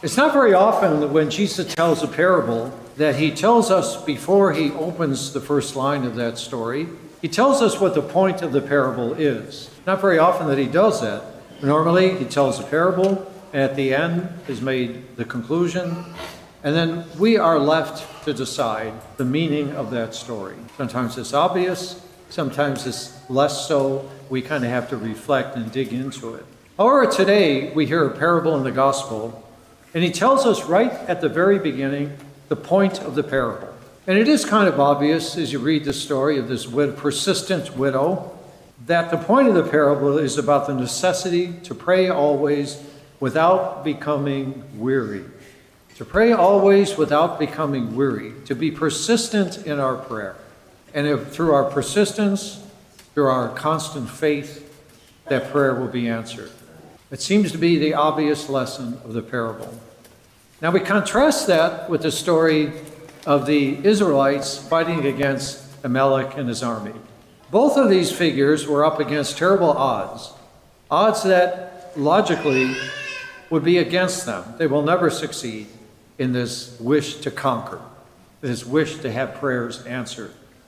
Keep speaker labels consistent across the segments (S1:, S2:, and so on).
S1: It's not very often that when Jesus tells a parable that he tells us before he opens the first line of that story, he tells us what the point of the parable is. Not very often that he does that. Normally, he tells a parable, and at the end is made the conclusion, and then we are left to decide the meaning of that story. Sometimes it's obvious, sometimes it's less so. We kind of have to reflect and dig into it. However, today we hear a parable in the gospel, and he tells us right at the very beginning the point of the parable. And it is kind of obvious as you read the story of this persistent widow that the point of the parable is about the necessity to pray always without becoming weary. To pray always without becoming weary. To be persistent in our prayer. And if through our persistence, through our constant faith, that prayer will be answered. It seems to be the obvious lesson of the parable. Now we contrast that with the story of the Israelites fighting against Amalek and his army. Both of these figures were up against terrible odds. Odds that logically would be against them. They will never succeed in this wish to conquer, this wish to have prayers answered.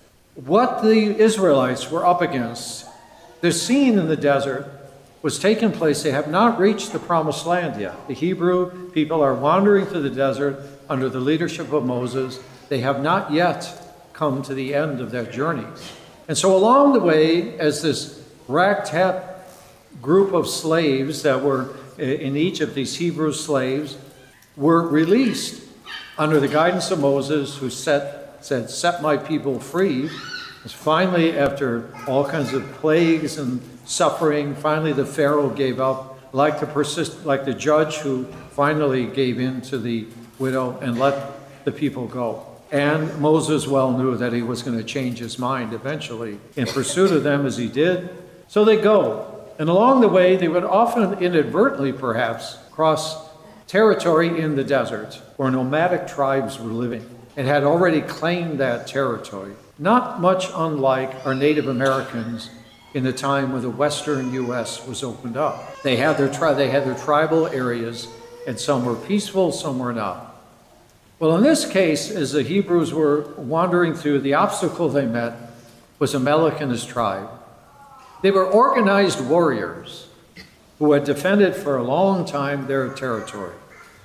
S1: What the Israelites were up against, the scene in the desert was taking place. They have not reached the promised land yet. The Hebrew people are wandering through the desert under the leadership of Moses. They have not yet come to the end of their journey. And so along the way, as this ragtag group of slaves that were in Egypt, these Hebrew slaves, were released under the guidance of Moses, who said, set my people free. It's finally, after all kinds of plagues and suffering, finally the Pharaoh gave up, like the judge who finally gave in to the widow and let the people go. And Moses well knew that he was going to change his mind eventually in pursuit of them, as he did. So they go. And along the way, they would often inadvertently, perhaps, cross territory in the desert where nomadic tribes were living and had already claimed that territory. Not much unlike our Native Americans in the time when the western U.S. was opened up. They had their tribal areas, and some were peaceful, some were not. Well, in this case, as the Hebrews were wandering through, the obstacle they met was Amalek and his tribe. They were organized warriors who had defended for a long time their territory.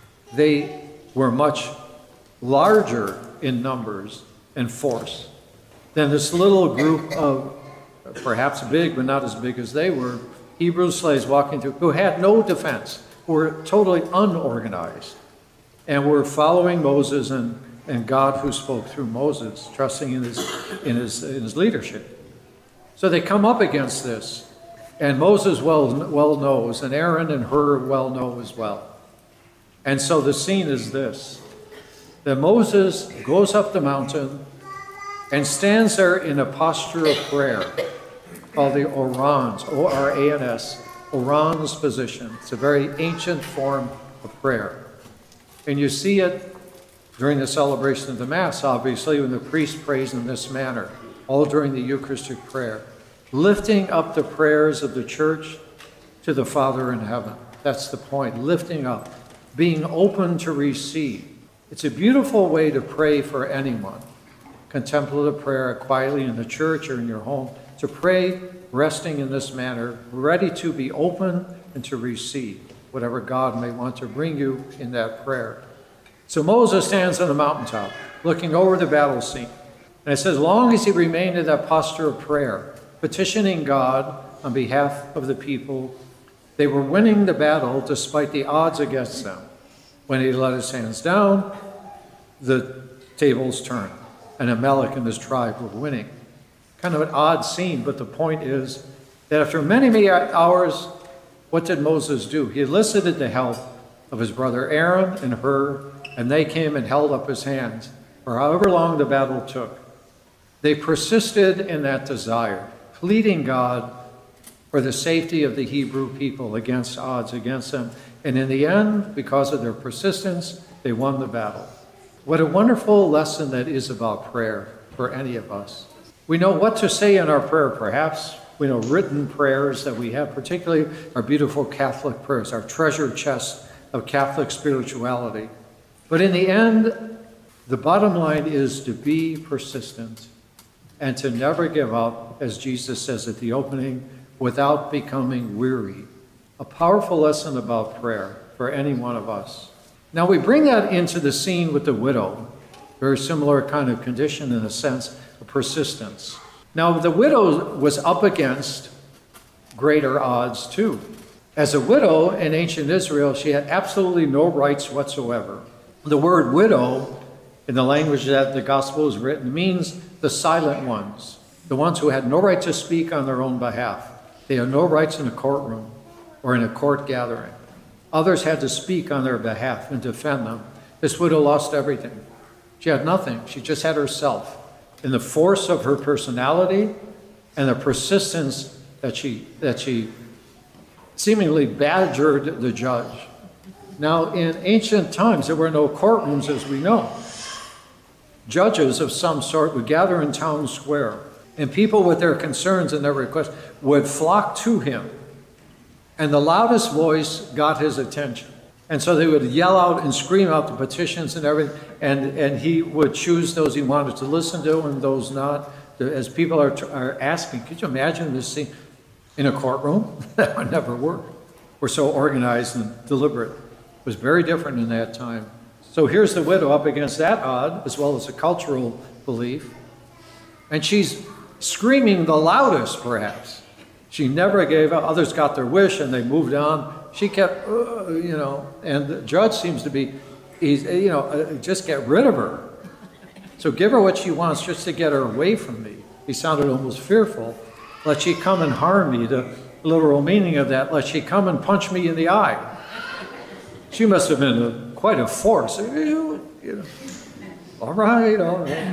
S1: They were much larger in numbers and force than this little group of, perhaps big, but not as big as they were, Hebrew slaves walking through, who had no defense, who were totally unorganized, and were following Moses and God who spoke through Moses, trusting in his leadership. So they come up against this, and Moses well knows, and Aaron and Hur well know as well. And so the scene is this, that Moses goes up the mountain and stands there in a posture of prayer called the Orans, O-R-A-N-S, Orans position. It's a very ancient form of prayer. And you see it during the celebration of the Mass, obviously, when the priest prays in this manner, all during the Eucharistic prayer, lifting up the prayers of the church to the Father in heaven. That's the point, lifting up, being open to receive. It's a beautiful way to pray for anyone. Contemplative prayer quietly in the church or in your home, to pray resting in this manner, ready to be open and to receive whatever God may want to bring you in that prayer. So Moses stands on the mountaintop, looking over the battle scene. And it says, as long as he remained in that posture of prayer, petitioning God on behalf of the people, they were winning the battle despite the odds against them. When he let his hands down, the tables turned, and Amalek and his tribe were winning. Kind of an odd scene, but the point is that after many, many hours, what did Moses do? He elicited the help of his brother Aaron and Hur, and they came and held up his hands for however long the battle took. They persisted in that desire, pleading God for the safety of the Hebrew people against odds against them. And in the end, because of their persistence, they won the battle. What a wonderful lesson that is about prayer for any of us. We know what to say in our prayer, perhaps. We know written prayers that we have, particularly our beautiful Catholic prayers, our treasure chest of Catholic spirituality. But in the end, the bottom line is to be persistent and to never give up, as Jesus says at the opening, without becoming weary. A powerful lesson about prayer for any one of us. Now we bring that into the scene with the widow. Very similar kind of condition in a sense of persistence. Now the widow was up against greater odds too. As a widow in ancient Israel, she had absolutely no rights whatsoever. The word widow, in the language that the gospel is written, means the silent ones, the ones who had no right to speak on their own behalf. They had no rights in a courtroom or in a court gathering. Others had to speak on their behalf and defend them. This widow lost everything. She had nothing. She just had herself. In the force of her personality and the persistence that she seemingly badgered the judge. Now, in ancient times, there were no courtrooms, as we know. Judges of some sort would gather in town square, and people with their concerns and their requests would flock to him. And the loudest voice got his attention. And so they would yell out and scream out the petitions and everything, and he would choose those he wanted to listen to and those not. As people are asking, could you imagine this scene in a courtroom? That would never work. We're so organized and deliberate. It was very different in that time. So here's the widow up against that odd, as well as a cultural belief. And she's screaming the loudest, perhaps. She never gave up. Others got their wish and they moved on. She kept, and the judge seems to be, just get rid of her. So give her what she wants just to get her away from me. He sounded almost fearful. Let she come and harm me. The literal meaning of that, let she come and punch me in the eye. She must have been quite a force. All right.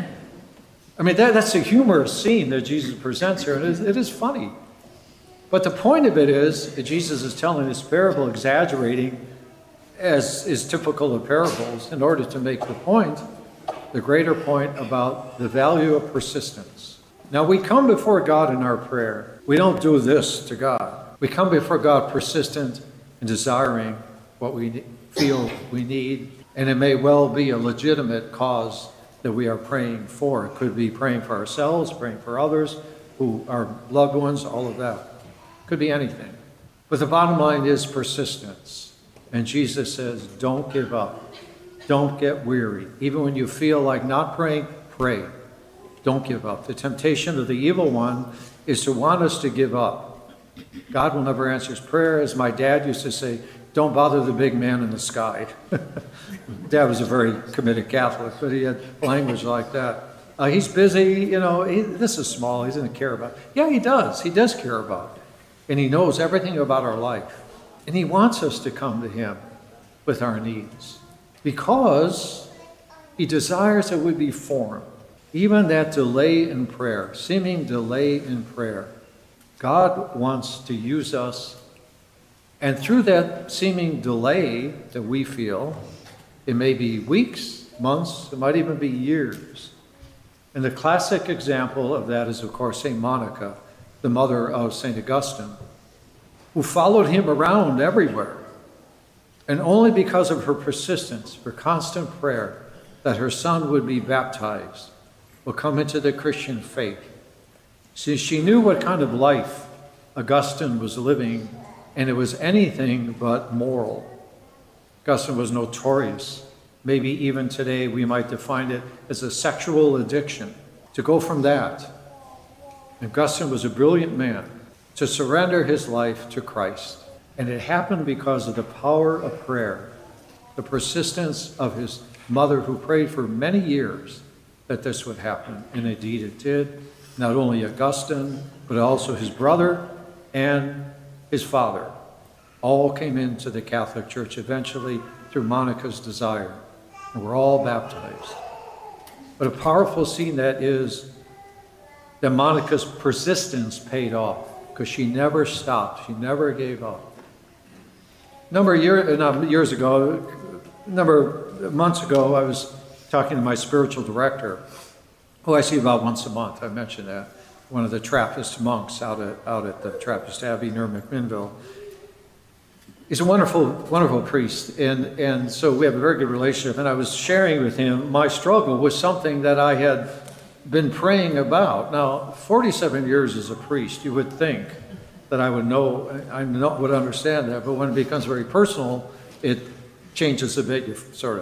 S1: I mean, that's a humorous scene that Jesus presents here. It is funny. But the point of it is that Jesus is telling this parable, exaggerating, as is typical of parables, in order to make the greater point about the value of persistence. Now, we come before God in our prayer. We don't do this to God. We come before God persistent and desiring what we feel we need, and it may well be a legitimate cause that we are praying for. It could be praying for ourselves, praying for others who are loved ones, all of that. Could be anything. But the bottom line is persistence. And Jesus says, don't give up. Don't get weary. Even when you feel like not praying, pray. Don't give up. The temptation of the evil one is to want us to give up. God will never answer his prayer. As my dad used to say, don't bother the big man in the sky. Dad was a very committed Catholic, but he had language like that. He's busy, this is small, he doesn't care about it. Yeah, he does. He does care about it. And he knows everything about our life. And he wants us to come to him with our needs because he desires that we be formed. Even that delay in prayer, seeming delay in prayer, God wants to use us. And through that seeming delay that we feel, it may be weeks, months, it might even be years. And the classic example of that is, of course, St. Monica, the mother of St. Augustine, who followed him around everywhere. And only because of her persistence, her constant prayer, that her son would be baptized, will come into the Christian faith. See, she knew what kind of life Augustine was living, and it was anything but moral. Augustine was notorious. Maybe even today we might define it as a sexual addiction. To go from that, Augustine was a brilliant man, to surrender his life to Christ. And it happened because of the power of prayer, the persistence of his mother who prayed for many years that this would happen. And indeed it did. Not only Augustine, but also his brother and his father all came into the Catholic Church eventually through Monica's desire. And were all baptized. But a powerful scene that is that Monica's persistence paid off because she never stopped. She never gave up. A number of months ago, I was talking to my spiritual director, who I see about once a month. I mentioned that. One of the Trappist monks out at the Trappist Abbey near McMinnville. He's a wonderful, wonderful priest, and so we have a very good relationship. And I was sharing with him my struggle with something that I had been praying about. Now, 47 years as a priest, you would think that I would would understand that, but when it becomes very personal, it changes a bit, sort of.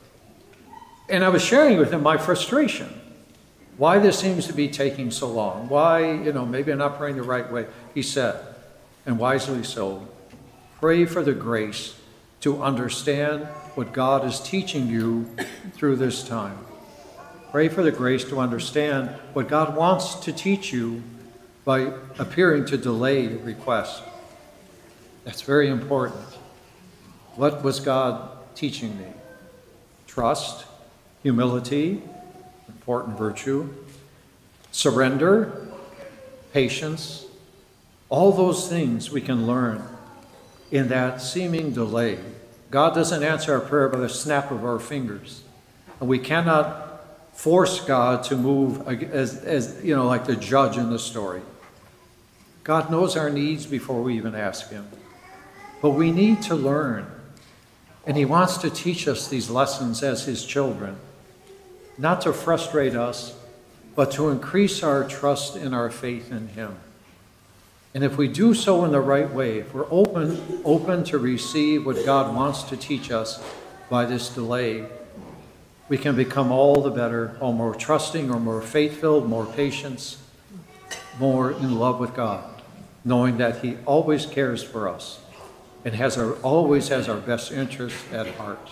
S1: And I was sharing with him my frustration, why this seems to be taking so long, why, maybe I'm not praying the right way. He said, and wisely so, pray for the grace to understand what God is teaching you through this time. Pray for the grace to understand what God wants to teach you by appearing to delay the request. That's very important. What was God teaching me? Trust, humility, important virtue, surrender, patience, all those things we can learn in that seeming delay. God doesn't answer our prayer by the snap of our fingers. And we cannot force God to move as like the judge in the story. God knows our needs before we even ask him. But we need to learn. And he wants to teach us these lessons as his children, not to frustrate us, but to increase our trust and our faith in him. And if we do so in the right way, if we're open to receive what God wants to teach us by this delay, we can become all the better, all more trusting, or more faith-filled, more patient, more in love with God, knowing that he always cares for us and always has our best interests at heart.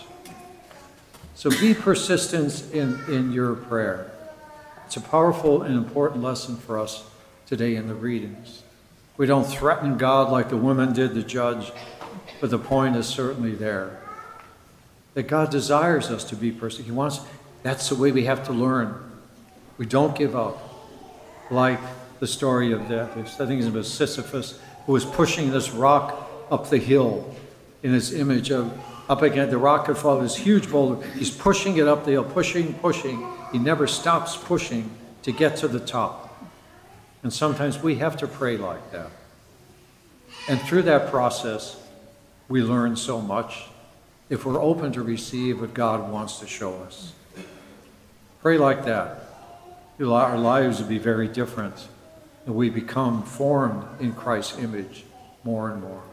S1: So be persistent in your prayer. It's a powerful and important lesson for us today in the readings. We don't threaten God like the woman did the judge, but the point is certainly there. That God desires us to be persistent. That's the way we have to learn. We don't give up. Like the story of Sisyphus, who was pushing this rock up the hill in his image of up against the rock could fall, this huge boulder. He's pushing it up the hill, pushing. He never stops pushing to get to the top. And sometimes we have to pray like that. And through that process, we learn so much if we're open to receive what God wants to show us. Pray like that. Our lives will be very different, and we become formed in Christ's image more and more.